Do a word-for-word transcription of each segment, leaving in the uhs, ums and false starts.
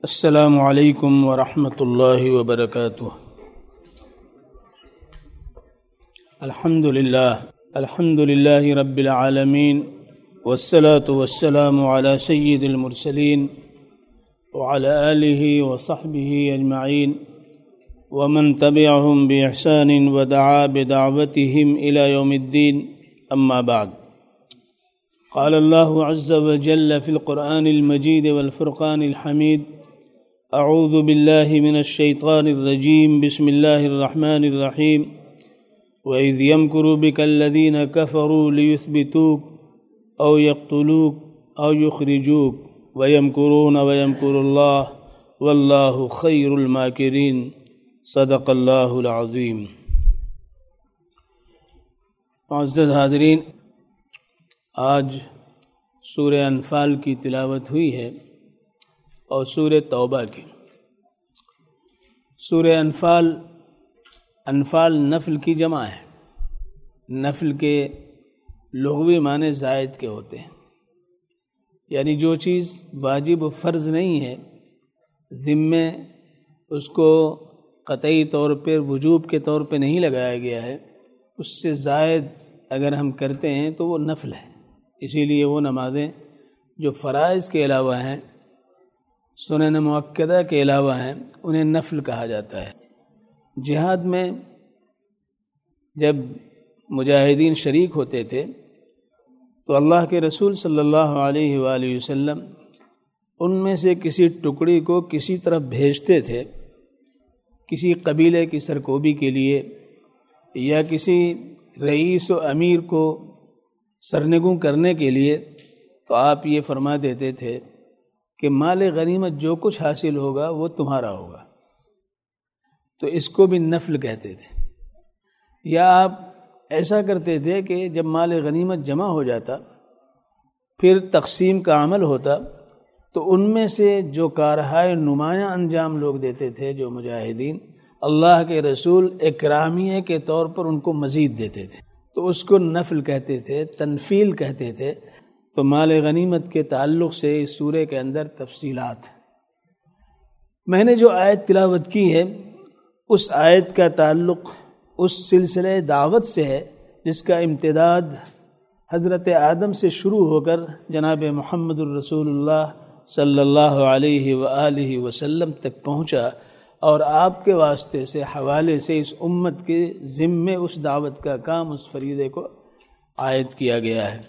السلام علیکم ورحمۃ اللہ وبرکاتہ۔ الحمد للہ الحمد للہ رب العالمین والصلاة والسلام علی سید المرسلین وعلی آلہ وصحبہ اجمعین ومن تبعهم بإحسان ودعا بدعوتهم إلى يوم الدین، اما بعد۔ قال اللہ عز وجل فی القرآن المجید والفرقان الحمید، اعوذ باللہ من الشیطان الرجیم، بسم اللہ الرحمن الرحیم۔ وَإِذْ يَمْكُرُ بِكَ الَّذِينَ كَفَرُوا لِيُثْبِتُوكَ أَوْ يَقْتُلُوكَ أَوْ يُخْرِجُوكَ وَيَمْكُرُونَ وَيَمْكُرُ اللَّهُ وَاللَّهُ خَيْرُ الْمَاكِرِينَ۔ صدق اللہ العظیم۔ معزز حاضرین، آج سورہ انفال کی تلاوت ہوئی ہے اور سورہ توبہ کی۔ سورہ انفال انفال نفل کی جمع ہے۔ نفل کے لغوی معنی زائد کے ہوتے ہیں، یعنی جو چیز واجب و فرض نہیں ہے، ذمے اس کو قطعی طور پر وجوب کے طور پہ نہیں لگایا گیا ہے، اس سے زائد اگر ہم کرتے ہیں تو وہ نفل ہے۔ اسی لیے وہ نمازیں جو فرائض کے علاوہ ہیں، سنن مؤکدہ کے علاوہ ہیں، انہیں نفل کہا جاتا ہے۔ جہاد میں جب مجاہدین شریک ہوتے تھے تو اللہ کے رسول صلی اللہ علیہ وآلہ وسلم ان میں سے کسی ٹکڑی کو کسی طرف بھیجتے تھے، کسی قبیلے کی سرکوبی کے لیے، یا کسی رئیس و امیر کو سرنگوں کرنے کے لیے، تو آپ یہ فرما دیتے تھے کہ مال غنیمت جو کچھ حاصل ہوگا وہ تمہارا ہوگا۔ تو اس کو بھی نفل کہتے تھے۔ یا آپ ایسا کرتے تھے کہ جب مال غنیمت جمع ہو جاتا، پھر تقسیم کا عمل ہوتا، تو ان میں سے جو کارہائے نمایاں انجام لوگ دیتے تھے، جو مجاہدین، اللہ کے رسول اکرامیہ کے طور پر ان کو مزید دیتے تھے، تو اس کو نفل کہتے تھے، تنفیل کہتے تھے۔ تو مال غنیمت کے تعلق سے اس سورے کے اندر تفصیلات ہیں۔ میں نے جو آیت تلاوت کی ہے، اس آیت کا تعلق اس سلسلہ دعوت سے ہے جس کا امتداد حضرت آدم سے شروع ہو کر جناب محمد الرسول اللہ صلی اللہ علیہ وآلہ وسلم تک پہنچا، اور آپ کے واسطے سے حوالے سے اس امت کے ذمے اس دعوت کا کام، اس فریضے کو عائد کیا گیا ہے۔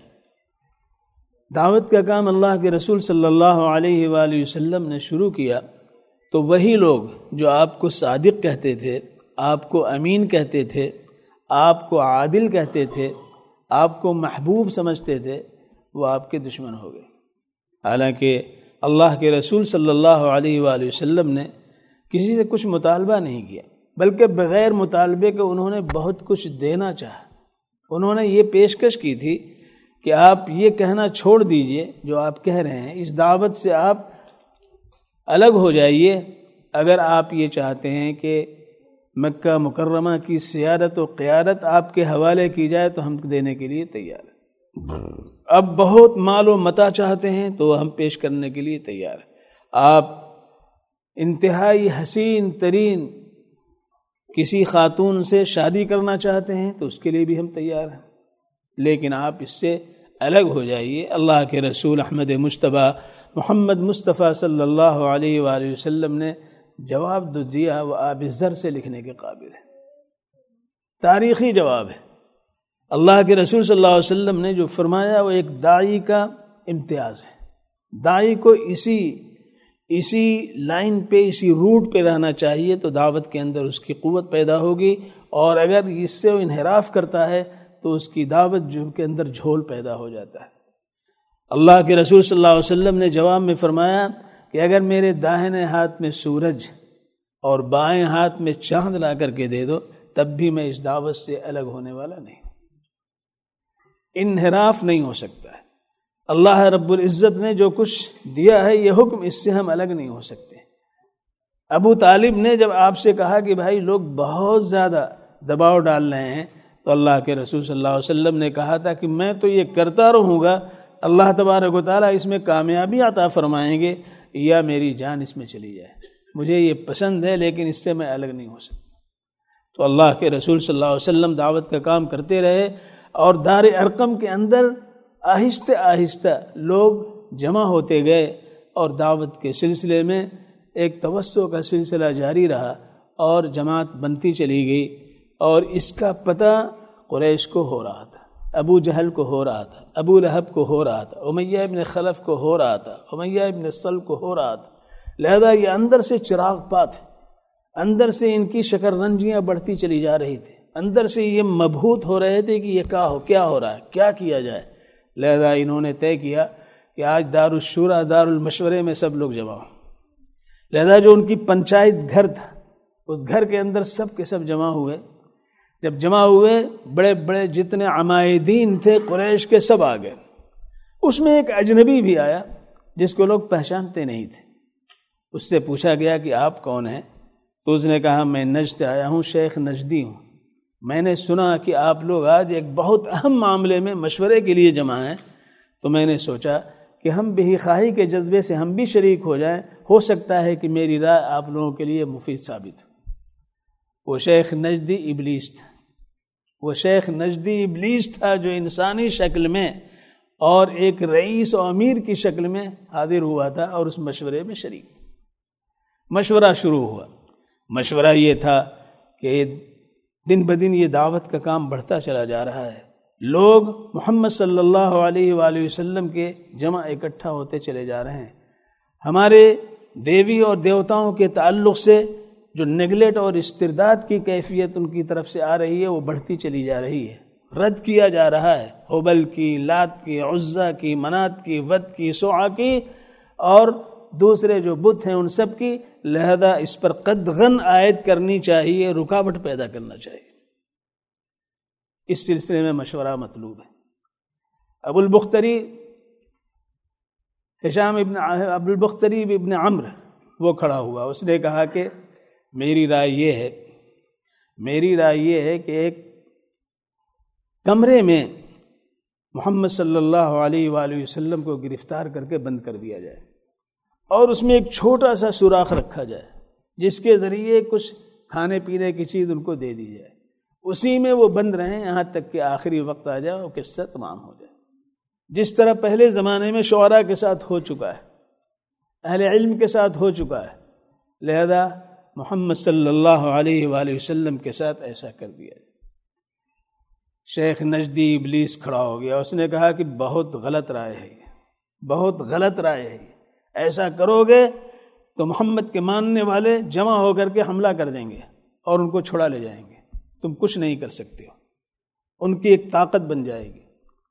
دعوت کا کام اللہ کے رسول صلی اللہ علیہ وآلہ وسلم نے شروع کیا، تو وہی لوگ جو آپ کو صادق کہتے تھے، آپ کو امین کہتے تھے، آپ کو عادل کہتے تھے، آپ کو محبوب سمجھتے تھے، وہ آپ کے دشمن ہو گئے۔ حالانکہ اللہ کے رسول صلی اللہ علیہ وآلہ وسلم نے کسی سے کچھ مطالبہ نہیں کیا، بلکہ بغیر مطالبے کے انہوں نے بہت کچھ دینا چاہا۔ انہوں نے یہ پیشکش کی تھی کہ آپ یہ کہنا چھوڑ دیجئے جو آپ کہہ رہے ہیں، اس دعوت سے آپ الگ ہو جائیے۔ اگر آپ یہ چاہتے ہیں کہ مکہ مکرمہ کی سیادت و قیادت آپ کے حوالے کی جائے تو ہم دینے کے لیے تیار ہیں۔ اب بہت مال و متاع چاہتے ہیں تو ہم پیش کرنے کے لیے تیار ہیں۔ آپ انتہائی حسین ترین کسی خاتون سے شادی کرنا چاہتے ہیں تو اس کے لیے بھی ہم تیار ہیں، لیکن آپ اس سے الگ ہو جائیے۔ اللہ کے رسول احمد مجتبیٰ محمد مصطفیٰ صلی اللہ علیہ وآلہ وسلم نے جواب دو دیا، وہ آب زر سے لکھنے کے قابل ہے، تاریخی جواب ہے۔ اللہ کے رسول صلی اللہ علیہ وسلم نے جو فرمایا وہ ایک داعی کا امتیاز ہے۔ داعی کو اسی اسی لائن پہ، اسی روٹ پہ رہنا چاہیے تو دعوت کے اندر اس کی قوت پیدا ہوگی، اور اگر اس سے وہ انحراف کرتا ہے تو اس کی دعوت جو کے اندر جھول پیدا ہو جاتا ہے۔ اللہ کے رسول صلی اللہ علیہ وسلم نے جواب میں فرمایا کہ اگر میرے داہنے ہاتھ میں سورج اور بائیں ہاتھ میں چاند لا کر کے دے دو، تب بھی میں اس دعوت سے الگ ہونے والا نہیں، انحراف نہیں ہو سکتا ہے۔ اللہ رب العزت نے جو کچھ دیا ہے یہ حکم، اس سے ہم الگ نہیں ہو سکتے۔ ابو طالب نے جب آپ سے کہا کہ بھائی لوگ بہت زیادہ دباؤ ڈال رہے ہیں، تو اللہ کے رسول صلی اللہ علیہ وسلم نے کہا تھا کہ میں تو یہ کرتا رہوں گا، اللہ تبارک و تعالیٰ اس میں کامیابی عطا فرمائیں گے، یا میری جان اس میں چلی جائے، مجھے یہ پسند ہے لیکن اس سے میں الگ نہیں ہو سکتا۔ تو اللہ کے رسول صلی اللہ علیہ وسلم دعوت کا کام کرتے رہے، اور دار ارقم کے اندر آہستہ آہستہ لوگ جمع ہوتے گئے، اور دعوت کے سلسلے میں ایک توسع کا سلسلہ جاری رہا، اور جماعت بنتی چلی گئی، اور اس کا پتہ قریش کو ہو رہا تھا، ابو جہل کو ہو رہا تھا، ابو لہب کو ہو رہا تھا، امیہ ابن خلف کو ہو رہا تھا، امیہ ابن سلب کو ہو رہا تھا۔ لہذا یہ اندر سے چراغ پات، اندر سے ان کی شکر رنجیاں بڑھتی چلی جا رہی تھی، اندر سے یہ مبہوت ہو رہے تھے کہ یہ کیا ہو کیا ہو رہا ہے، کیا کیا جائے۔ لہذا انہوں نے طے کیا کہ آج دار الشورا، دار المشورے میں سب لوگ جمع ہوں۔ لہذا جو ان کی پنچایت گھر تھا، اس گھر کے اندر سب کے سب جمع ہوئے۔ جب جمع ہوئے، بڑے بڑے جتنے عمائدین تھے قریش کے سب آ گئے۔ اس میں ایک اجنبی بھی آیا جس کو لوگ پہچانتے نہیں تھے۔ اس سے پوچھا گیا کہ آپ کون ہیں؟ تو اس نے کہا میں نجد سے آیا ہوں، شیخ نجدی ہوں۔ میں نے سنا کہ آپ لوگ آج ایک بہت اہم معاملے میں مشورے کے لیے جمع ہیں، تو میں نے سوچا کہ ہم بے خواہی کے جذبے سے ہم بھی شریک ہو جائیں، ہو سکتا ہے کہ میری رائے آپ لوگوں کے لیے مفید ثابت ہو۔ وہ شیخ نجدی ابلیس تھا، وہ شیخ نجدی ابلیس تھا جو انسانی شکل میں اور ایک رئیس و امیر کی شکل میں حاضر ہوا تھا اور اس مشورے میں شریک۔ مشورہ شروع ہوا۔ مشورہ یہ تھا کہ دن بدن یہ دعوت کا کام بڑھتا چلا جا رہا ہے، لوگ محمد صلی اللہ علیہ وآلہ وسلم کے جمع اکٹھا ہوتے چلے جا رہے ہیں، ہمارے دیوی اور دیوتاؤں کے تعلق سے جو نگلیٹ اور استرداد کی کیفیت ان کی طرف سے آ رہی ہے وہ بڑھتی چلی جا رہی ہے، رد کیا جا رہا ہے، حبل کی، لات کی، عزا کی، منات کی، ود کی، سعا کی اور دوسرے جو بت ہیں ان سب کی۔ لہذا اس پر قدغن عائد کرنی چاہیے، رکاوٹ پیدا کرنا چاہیے۔ اس سلسلے میں مشورہ مطلوب ہے۔ ابو البختری ہشام ابن ابو البختری ابن عمرو وہ کھڑا ہوا، اس نے کہا کہ میری رائے یہ ہے میری رائے یہ ہے کہ ایک کمرے میں محمد صلی اللہ علیہ وآلہ وسلم کو گرفتار کر کے بند کر دیا جائے، اور اس میں ایک چھوٹا سا سوراخ رکھا جائے جس کے ذریعے کچھ کھانے پینے کی چیز ان کو دے دی جائے، اسی میں وہ بند رہیں یہاں تک کہ آخری وقت آ جائے اور قصہ تمام ہو جائے، جس طرح پہلے زمانے میں شعراء کے ساتھ ہو چکا ہے، اہل علم کے ساتھ ہو چکا ہے۔ لہذا محمد صلی اللہ علیہ وآلہ وسلم کے ساتھ ایسا کر دیا جائے۔ شیخ نجدی ابلیس کھڑا ہو گیا، اس نے کہا کہ بہت غلط رائے ہے، بہت غلط رائے ہے، ایسا کرو گے تو محمد کے ماننے والے جمع ہو کر کے حملہ کر دیں گے اور ان کو چھڑا لے جائیں گے، تم کچھ نہیں کر سکتے ہو، ان کی ایک طاقت بن جائے گی۔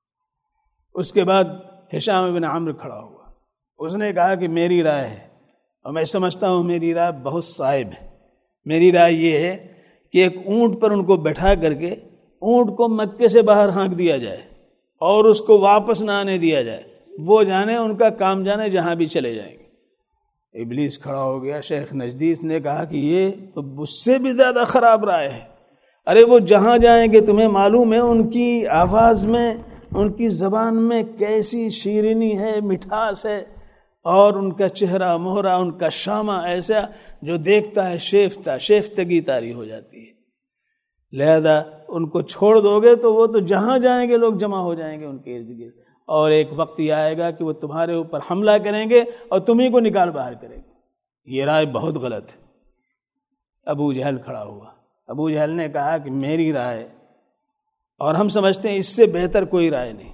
اس کے بعد ہشام بن عمرو کھڑا ہوا، اس نے کہا کہ میری رائے ہے، اور میں سمجھتا ہوں میری رائے بہت صائب ہے، میری رائے یہ ہے کہ ایک اونٹ پر ان کو بٹھا کر کے اونٹ کو مکے سے باہر ہانک دیا جائے اور اس کو واپس نہ آنے دیا جائے، وہ جانے ان کا کام جانے جہاں بھی چلے جائیں گے۔ ابلیس کھڑا ہو گیا، شیخ نجدی نے کہا کہ یہ تو اس سے بھی زیادہ خراب رائے ہے، ارے وہ جہاں جائیں گے تمہیں معلوم ہے ان کی آواز میں، ان کی زبان میں کیسی شیرینی ہے، مٹھاس ہے، اور ان کا چہرہ مہرہ، ان کا شامہ ایسا جو دیکھتا ہے شیفتہ شیفتگی طاری ہو جاتی ہے۔ لہذا ان کو چھوڑ دو گے تو وہ تو جہاں جائیں گے لوگ جمع ہو جائیں گے ان کے ارد گرد، اور ایک وقت یہ آئے گا کہ وہ تمہارے اوپر حملہ کریں گے اور تمہیں کو نکال باہر کریں گے۔ یہ رائے بہت غلط ہے۔ ابو جہل کھڑا ہوا، ابو جہل نے کہا کہ میری رائے، اور ہم سمجھتے ہیں اس سے بہتر کوئی رائے نہیں۔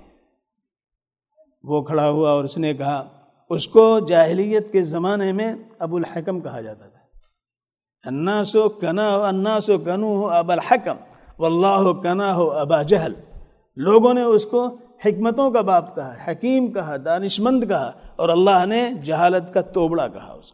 وہ کھڑا ہوا اور اس نے کہا، اس کو جاہلیت کے زمانے میں ابو الحکم کہا جاتا تھا، الناس کناہ الناس کنوہ ابا الحکم واللہ کناہ ابا جہل، لوگوں نے اس کو حکمتوں کا باپ کہا، حکیم کہا، دانشمند کہا، اور اللہ نے جہالت کا توبڑا کہا اس کو۔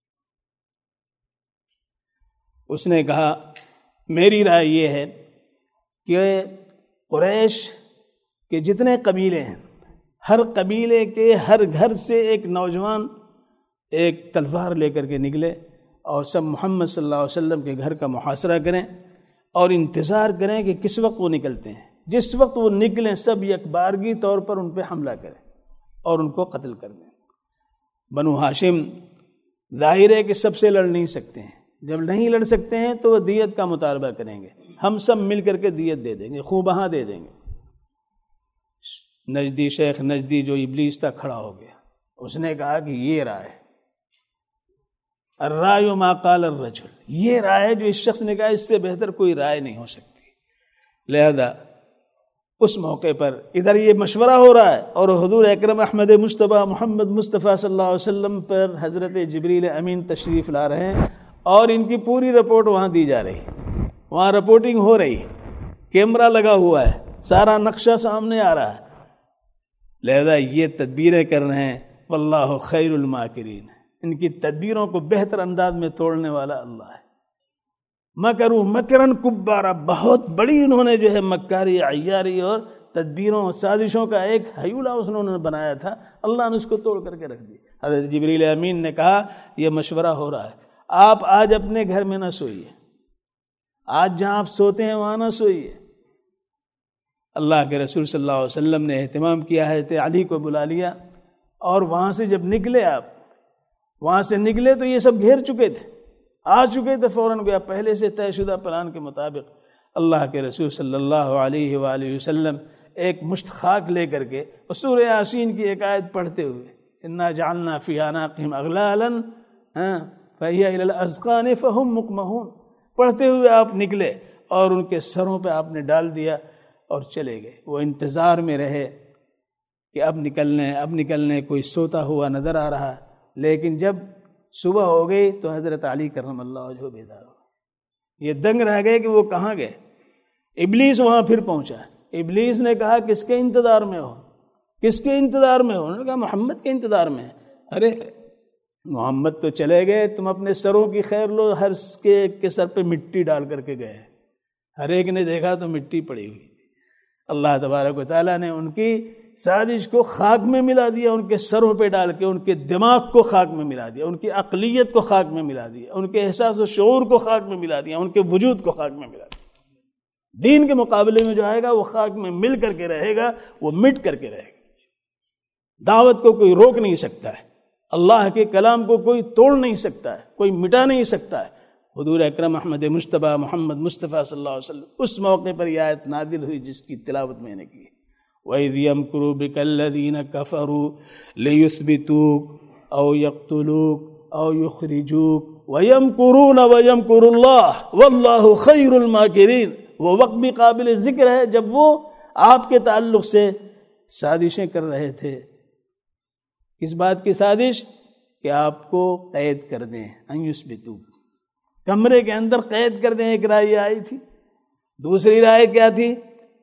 اس نے کہا میری رائے یہ ہے کہ قریش کے جتنے قبیلے ہیں، ہر قبیلے کے ہر گھر سے ایک نوجوان ایک تلوار لے کر کے نکلے اور سب محمد صلی اللہ علیہ وسلم کے گھر کا محاصرہ کریں اور انتظار کریں کہ کس وقت وہ نکلتے ہیں۔ جس وقت وہ نکلیں سب یکبارگی طور پر ان پہ حملہ کریں اور ان کو قتل کر دیں۔ بنو ہاشم ظاہر ہے کہ سب سے لڑ نہیں سکتے ہیں، جب نہیں لڑ سکتے ہیں تو وہ دیت کا مطالبہ کریں گے، ہم سب مل کر کے دیت دے دیں گے، خوب بہا دے دیں گے۔ نجدی شیخ نجدی جو ابلیس تھا کھڑا ہو گیا، اس نے کہا کہ یہ رائے الرائے ما قال الرجل، یہ رائے جو اس شخص نے کہا اس سے بہتر کوئی رائے نہیں ہو سکتی۔ لہذا اس موقع پر ادھر یہ مشورہ ہو رہا ہے اور حضور اکرم احمد مصطفیٰ محمد مصطفیٰ صلی اللہ علیہ وسلم پر حضرت جبریل امین تشریف لا رہے ہیں اور ان کی پوری رپورٹ وہاں دی جا رہی، وہاں رپورٹنگ ہو رہی، کیمرہ لگا ہوا ہے، سارا نقشہ سامنے آ رہا ہے۔ لہذا یہ تدبیریں کر رہے ہیں، واللہ خیر الماکرین، ان کی تدبیروں کو بہتر انداز میں توڑنے والا اللہ ہے۔ مکروا مکرن کبارا، بہت بڑی انہوں نے جو ہے مکاری عیاری اور تدبیروں سازشوں کا ایک ہیولہ انہوں نے بنایا تھا، اللہ نے اس کو توڑ کر کے رکھ دیا۔ حضرت جبریل امین نے کہا یہ مشورہ ہو رہا ہے، آپ آج اپنے گھر میں نہ سوئیے، آج جہاں آپ سوتے ہیں وہاں نہ سوئیے۔ اللہ کے رسول صلی اللہ علیہ وسلم نے اہتمام کیا ہے، حضرت علی کو بلا لیا اور وہاں سے جب نکلے، آپ وہاں سے نکلے تو یہ سب گھیر چکے تھے، آ چکے تھے فوراً گیا پہلے سے طے شدہ پلان کے مطابق۔ اللہ کے رسول صلی اللہ علیہ وآلہ وسلم ایک مشت خاک لے کر کے سورہ یاسین کی ایک آیت پڑھتے ہوئے، انا جعلنا فی اعناقہم اغلالا فہی الی الاذقان فہم مقمحون، پڑھتے ہوئے آپ نکلے اور ان کے سروں پہ آپ نے ڈال دیا اور چلے گئے۔ وہ انتظار میں رہے کہ اب نکلنے اب نکلنے کوئی سوتا ہوا نظر آ رہا، لیکن جب صبح ہو گئی تو حضرت علی کرم اللہ وجہہ بیدار ہو، یہ دنگ رہ گئے کہ وہ کہاں گئے۔ ابلیس وہاں پھر پہنچا، ابلیس نے کہا کس کے انتظار میں ہو، کس کے انتظار میں ہو؟ انہوں نے کہا محمد کے انتظار میں۔ ارے محمد تو چلے گئے، تم اپنے سروں کی خیر لو، ہر کے کے سر پہ مٹی ڈال کر کے گئے، ہر ایک نے دیکھا تو مٹی پڑی ہوئی تھی۔ اللہ تبارک و تعالیٰ نے ان کی سازش کو خاک میں ملا دیا، ان کے سروں پہ ڈال کے ان کے دماغ کو خاک میں ملا دیا، ان کی عقلیت کو خاک میں ملا دیا، ان کے احساس و شعور کو خاک میں ملا دیا، ان کے وجود کو خاک میں ملا دیا۔ دین کے مقابلے میں جو آئے گا وہ خاک میں مل کر کے رہے گا، وہ مٹ کر کے رہے گا۔ دعوت کو کوئی روک نہیں سکتا ہے، اللہ کے کلام کو کوئی توڑ نہیں سکتا ہے، کوئی مٹا نہیں سکتا ہے۔ حضور اکرم احمد مصطفیٰ محمد مصطفیٰ صلی اللہ علیہ وسلم اس موقع پر یہ آیت نازل ہوئی جس کی تلاوت میں نے کی، وَإِذْ يَمْكُرُ بِكَ الَّذِينَ كَفَرُوا لِيُثْبِتُوكَ أَوْ يَقْتُلُوكَ أَوْ يُخْرِجُوكَ وَيَمْكُرُونَ وَيَمْكُرُ اللَّهُ وَاللَّهُ خَيْرُ الْمَاكِرِينَ۔ وہ وقت بھی قابل ذکر ہے جب وہ آپ کے تعلق سے سازشیں کر رہے تھے۔ کس بات کی سازش؟ کہ آپ کو قید کر دیں، ان یثبتوک، کمرے کے اندر قید کر دیں۔ ایک رائے آئی تھی، دوسری رائے کیا تھی؟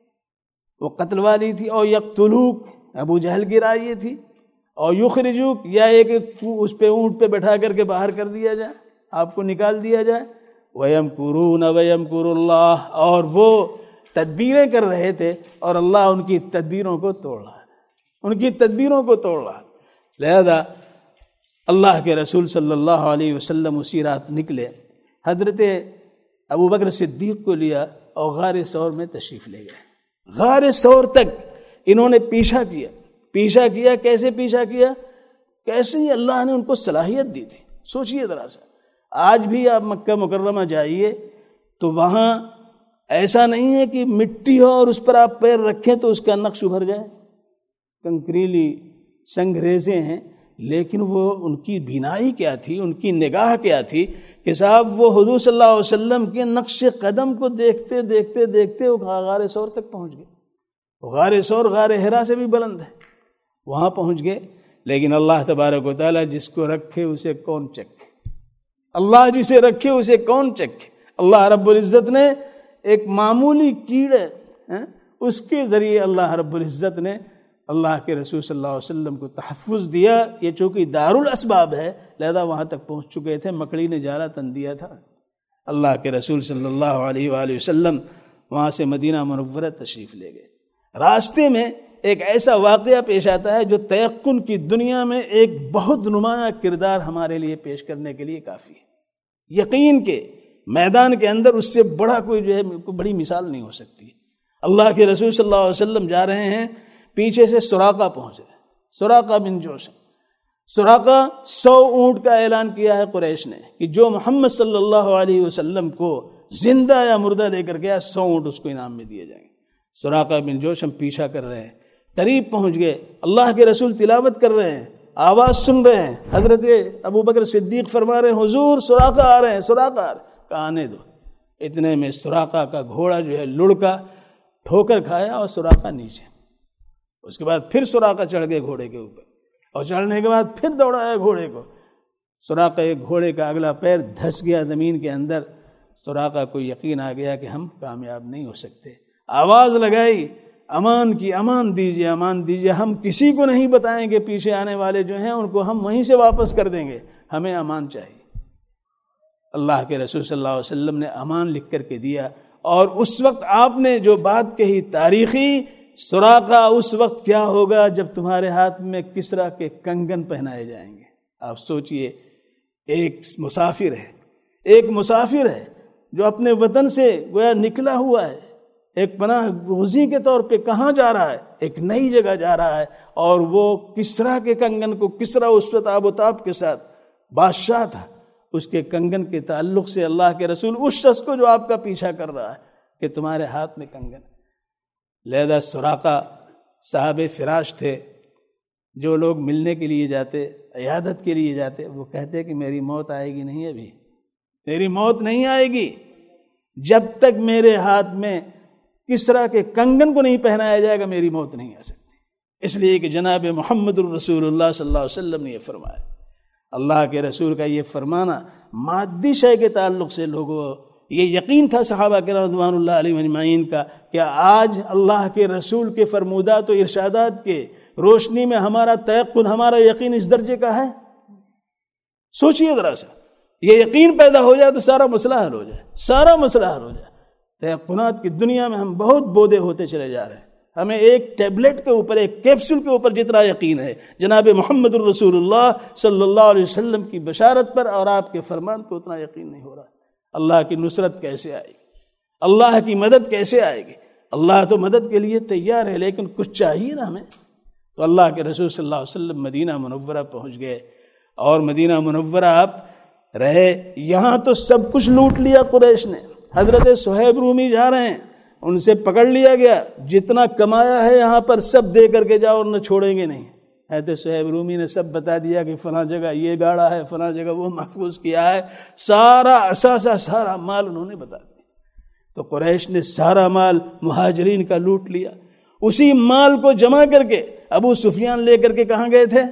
وہ قتل والی تھی۔ اور یقتلوک، ابو جہل کی رائے یہ تھی۔ اور یخرجوک، یا ایک اس پہ اونٹ پہ بٹھا کر کے باہر کر دیا جائے، آپ کو نکال دیا جائے۔ وَيَمْكُرُونَ وَيَمْكُرُ اللَّهُ، اور وہ تدبیریں کر رہے تھے اور اللہ ان کی تدبیروں کو توڑ رہا ہے، ان کی تدبیروں کو توڑ رہا ہے۔ لہذا اللہ کے رسول صلی اللہ علیہ وسلم اسی رات نکلے، حضرت ابو بکر صدیق کو لیا اور غار ثور میں تشریف لے گئے۔ غار ثور تک انہوں نے پیچھا کیا، پیچھا کیا کیسے پیچھا کیا؟ کیسے ہی اللہ نے ان کو صلاحیت دی تھی۔ سوچئے ذرا سا، آج بھی آپ مکہ مکرمہ جائیے تو وہاں ایسا نہیں ہے کہ مٹی ہو اور اس پر آپ پیر رکھیں تو اس کا نقش ابھر جائے، کنکریلی سنگریزیں ہیں، لیکن وہ ان کی بینائی کیا تھی، ان کی نگاہ کیا تھی کہ صاحب وہ حضور صلی اللہ علیہ وسلم کے نقش قدم کو دیکھتے دیکھتے دیکھتے وہ غار ثور تک پہنچ گئے۔ غار ثور غار حرا سے بھی بلند ہے، وہاں پہنچ گئے۔ لیکن اللہ تبارک و تعالیٰ جس کو رکھے اسے کون چکھے، اللہ جسے رکھے اسے کون چکھے۔ اللہ رب العزت نے ایک معمولی کیڑے اس کے ذریعے اللہ رب العزت نے اللہ کے رسول صلی اللہ علیہ وسلم کو تحفظ دیا۔ یہ چونکہ دارالاسباب ہے لہذا وہاں تک پہنچ چکے تھے، مکڑی نے جالا تن دیا تھا۔ اللہ کے رسول صلی اللہ علیہ وآلہ وسلم وہاں سے مدینہ منورہ تشریف لے گئے۔ راستے میں ایک ایسا واقعہ پیش آتا ہے جو تیقن کی دنیا میں ایک بہت نمایاں کردار ہمارے لیے پیش کرنے کے لیے کافی ہے۔ یقین کے میدان کے اندر اس سے بڑا کوئی جو ہے کوئی بڑی مثال نہیں ہو سکتی۔ اللہ کے رسول صلی اللہ علیہ وسلم جا رہے ہیں، پیچھے سے سراقہ پہنچ رہے، سراقہ بن جوشم۔ سراقہ سو اونٹ کا اعلان کیا ہے قریش نے کہ جو محمد صلی اللہ علیہ وسلم کو زندہ یا مردہ لے کر گیا سو اونٹ اس کو انعام میں دیے جائیں گے۔ سراقہ بن جوشم پیچھا کر رہے ہیں، قریب پہنچ گئے، اللہ کے رسول تلاوت کر رہے ہیں، آواز سن رہے ہیں، حضرت ابو بکر صدیق فرما رہے ہیں حضور سراقہ آ رہے ہیں، سراقہ آ رہے ہیں، کہا آنے دو۔ اتنے میں سراقہ کا گھوڑا جو ہے لڑکا، ٹھوکر کھایا اور سراقہ نیچے۔ اس کے بعد پھر سراقہ چڑھ گئے گھوڑے کے اوپر، اور چڑھنے کے بعد پھر دوڑایا گھوڑے کو۔ سراقہ ایک گھوڑے کا اگلا پیر دھس گیا زمین کے اندر۔ سراقہ کو یقین آ گیا کہ ہم کامیاب نہیں ہو سکتے، آواز لگائی امان کی، امان دیجئے، امان دیجئے، ہم کسی کو نہیں بتائیں گے، پیچھے آنے والے جو ہیں ان کو ہم وہیں سے واپس کر دیں گے، ہمیں امان چاہیے۔ اللہ کے رسول صلی اللہ علیہ وسلم نے امان لکھ کر کے دیا، اور اس وقت آپ نے جو بات کہی تاریخی، سراقہ اس وقت کیا ہوگا جب تمہارے ہاتھ میں کسرا کے کنگن پہنائے جائیں گے۔ آپ سوچئے، ایک مسافر ہے، ایک مسافر ہے جو اپنے وطن سے گویا نکلا ہوا ہے، ایک پناہ گزین کے طور پہ کہاں جا رہا ہے؟ ایک نئی جگہ جا رہا ہے، اور وہ کسرا کے کنگن کو، کسرا اس وقت آب و تاب کے ساتھ بادشاہ تھا، اس کے کنگن کے تعلق سے اللہ کے رسول اس شخص کو جو آپ کا پیچھا کر رہا ہے کہ تمہارے ہاتھ میں کنگن۔ لہذا سراقہ صاحب فراش تھے، جو لوگ ملنے کے لیے جاتے، عیادت کے لیے جاتے، وہ کہتے کہ میری موت آئے گی نہیں، ابھی میری موت نہیں آئے گی جب تک میرے ہاتھ میں کسرا کے کنگن کو نہیں پہنایا جائے گا، میری موت نہیں آ سکتی۔ اس لیے کہ جناب محمد الرسول اللہ صلی اللہ علیہ وسلم نے یہ فرمایا۔ اللہ کے رسول کا یہ فرمانا مادی شے کے تعلق سے لوگوں یہ یقین تھا صحابہ کرام رضوان اللہ علیہم اجمعین کا کہ آج اللہ کے رسول کے فرمودات و ارشادات کے روشنی میں ہمارا تیقن، ہمارا یقین اس درجے کا ہے۔ سوچئے ذرا سا، یہ یقین پیدا ہو جائے تو سارا مسئلہ حل ہو جائے، سارا مسئلہ حل ہو جائے۔ تیقنات کی دنیا میں ہم بہت بودے ہوتے چلے جا رہے ہیں، ہمیں ایک ٹیبلٹ کے اوپر، ایک کیپسول کے اوپر جتنا یقین ہے جناب محمد الرسول اللہ صلی اللہ علیہ وسلم کی بشارت پر اور آپ کے فرمان کو، اتنا یقین نہیں ہو رہا۔ اللہ کی نصرت کیسے آئے گی؟ اللہ کی مدد کیسے آئے گی؟ اللہ تو مدد کے لیے تیار ہے، لیکن کچھ چاہیے نا ہمیں۔ تو اللہ کے رسول صلی اللہ علیہ وسلم مدینہ منورہ پہنچ گئے، اور مدینہ منورہ آپ رہے۔ یہاں تو سب کچھ لوٹ لیا قریش نے۔ حضرت صہیب رومی جا رہے ہیں، ان سے پکڑ لیا گیا، جتنا کمایا ہے یہاں پر سب دے کر کے جاؤ اور نہ چھوڑیں گے نہیں۔ حضرت صہیب رومی نے سب بتا دیا کہ فلاں جگہ یہ گاڑا ہے، فلاں جگہ وہ محفوظ کیا ہے، سارا اثاثہ، سارا مال انہوں نے بتا دیا۔ تو قریش نے سارا مال مہاجرین کا لوٹ لیا۔ اسی مال کو جمع کر کے ابو سفیان لے کر کے کہاں گئے تھے؟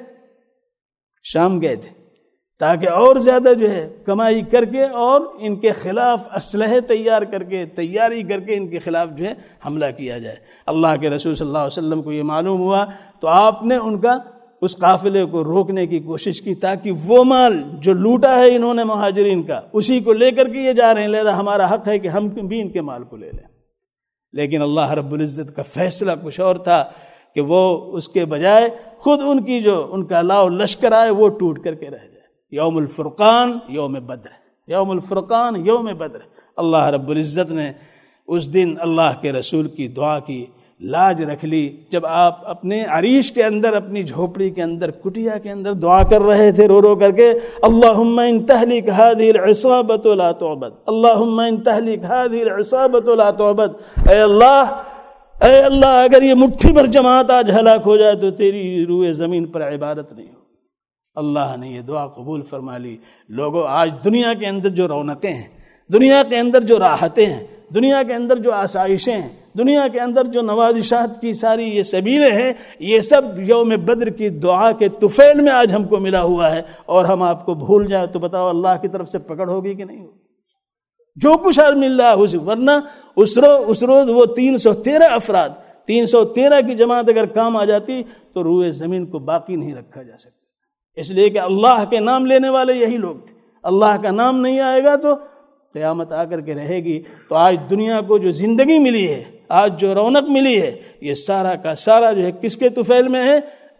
شام گئے تھے، تاکہ اور زیادہ جو ہے کمائی کر کے اور ان کے خلاف اسلحے تیار کر کے، تیاری کر کے ان کے خلاف جو ہے حملہ کیا جائے۔ اللہ کے رسول صلی اللہ علیہ وسلم کو یہ معلوم ہوا تو آپ نے ان کا اس قافلے کو روکنے کی کوشش کی، تاکہ وہ مال جو لوٹا ہے انہوں نے مہاجرین کا، اسی کو لے کر کے یہ جا رہے ہیں، لہذا ہمارا حق ہے کہ ہم بھی ان کے مال کو لے لیں۔ لیکن اللہ رب العزت کا فیصلہ کچھ اور تھا کہ وہ اس کے بجائے خود ان کی جو ان کا لاؤ لشکر آئے وہ ٹوٹ کر کے رہ جائے۔ یوم الفرقان یوم بدر، یوم الفرقان یوم بدر۔ اللہ رب العزت نے اس دن اللہ کے رسول کی دعا کی لاج رکھ لی، جب آپ اپنے عریش کے اندر، اپنی جھوپڑی کے اندر، کٹیا کے اندر دعا کر رہے تھے رو رو کر کے، اللہم ان تہلک هذه العصابۃ لا تعبد، اللہم ان تہلک هذه العصابۃ لا تعبد۔ اے اللہ، اے اللہ، اگر یہ مٹھی بھر جماعت آج ہلاک ہو جائے تو تیری روئے زمین پر عبادت نہیں ہو۔ اللہ نے یہ دعا قبول فرما لی۔ لوگوں، آج دنیا کے اندر جو رونقیں ہیں، دنیا کے اندر جو راحتیں ہیں، دنیا کے اندر جو آسائشیں ہیں، دنیا کے اندر جو نوازشات کی ساری یہ سبیلیں ہیں، یہ سب یوم بدر کی دعا کے طفیل میں آج ہم کو ملا ہوا ہے، اور ہم آپ کو بھول جائیں تو بتاؤ اللہ کی طرف سے پکڑ ہوگی کہ نہیں ہوگی؟ جو کچھ آج مل رہا ہے اسے، ورنہ اس روز اس روز وہ تین سو تیرہ افراد، تین سو تیرہ کی جماعت اگر کام آ جاتی تو روئے زمین کو باقی نہیں رکھا جا سکتا۔ اس لیے کہ اللہ کے نام لینے والے یہی لوگ تھے۔ اللہ کا نام نہیں آئے گا تو قیامت آ کر کے رہے گی۔ تو آج دنیا کو جو زندگی ملی ہے، آج جو رونق ملی ہے، یہ سارا کا سارا جو ہے کس کے طفیل میں ہے؟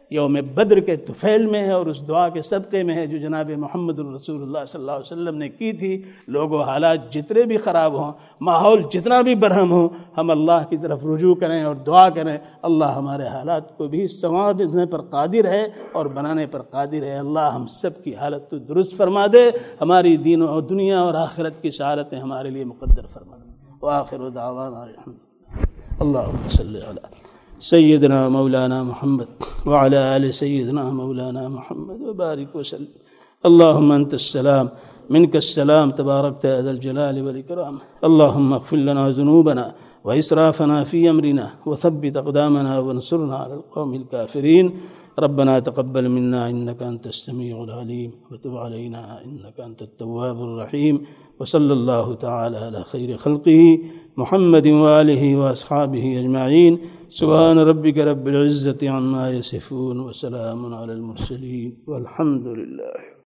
یوم بدر کے طفیل میں ہے اور اس دعا کے صدقے میں ہے جو جناب محمد الرسول اللہ صلی اللہ علیہ وسلم نے کی تھی. لوگوں حالات جتنے بھی خراب ہوں، ماحول جتنا بھی برہم ہو، ہم اللہ کی طرف رجوع کریں اور دعا کریں. اللہ ہمارے حالات کو بھی سنوارنے پر قادر ہے اور بنانے پر قادر ہے. اللہ ہم سب کی حالت تو درست فرما دے، ہماری دین اور دنیا اور آخرت کی سعادتیں ہمارے لیے مقدر فرما دے. وآخر دعوانا الحمد اللهم صل على سيدنا مولانا محمد وعلى آل سيدنا مولانا محمد وبارك وسلم. اللهم أنت السلام منك السلام تباركت يا ذا الجلال والإكرام. اللهم اغفر لنا ذنوبنا وإسرافنا في أمرنا وثبت أقدامنا وانصرنا على القوم الكافرين. ربنا تقبل منا إنك أنت السميع العليم وتب علينا إنك أنت التواب الرحيم. وصلى الله تعالى على خير خلقه محمد وآله وأصحابه أجمعين. سبحان ربك رب العزة عما يصفون وسلام على المرسلين والحمد لله.